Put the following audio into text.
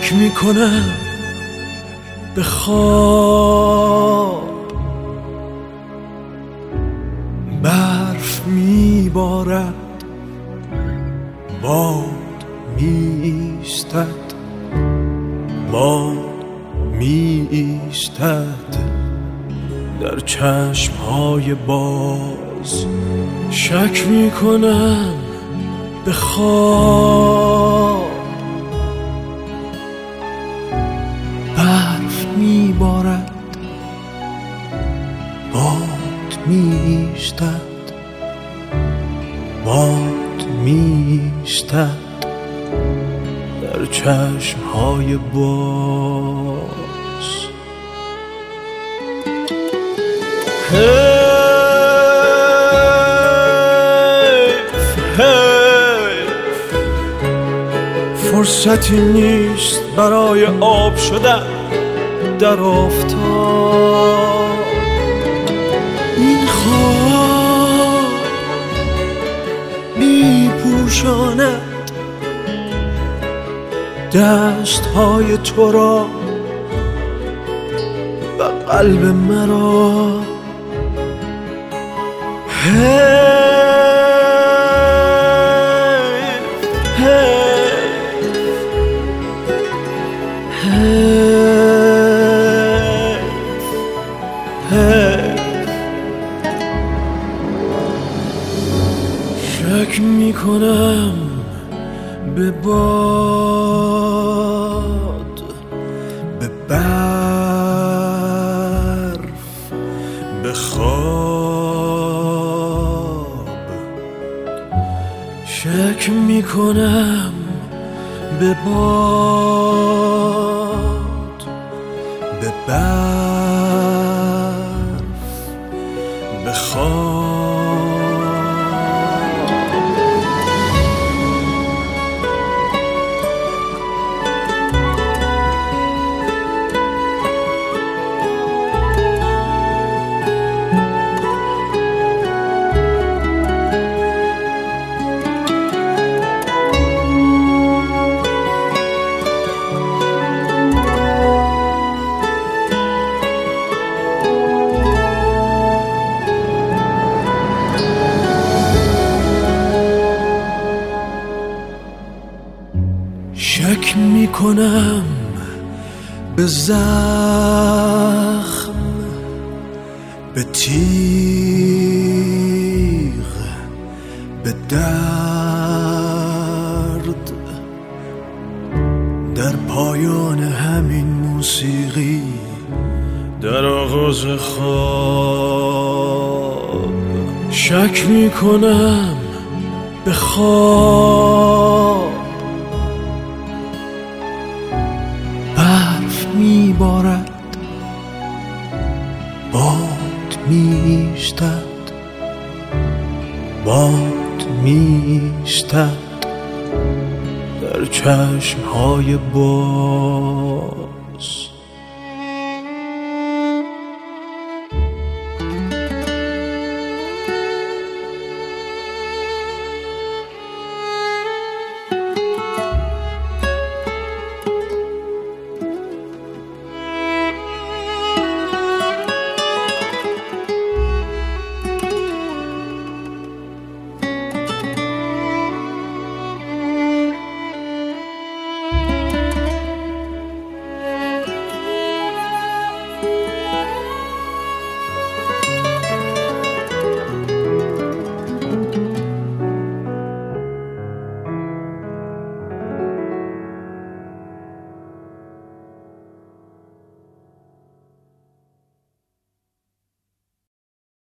شک میکنم به خواب، برف میبارد، باد میایستد، باد میایستد در چشمهای باز. شک میکنم به خواب، برف میبارد، باد میایستد، باد میایستد در چشمهای باز. فرصتی نیست برای آب شدن در آفتاب. این خواب میپوشاند دستهای تو را و قلب مرا. شک میکنم به باد، به برف، به خواب. شک میکنم به باد، به برف، به خواب. شک میکنم به زخم، به تیغ، به درد در پایان همین موسیقی، در آغاز خواب. شک میکنم به خواب، برف میبارد، باد میایستد، باد میایستد در چشمهای باز.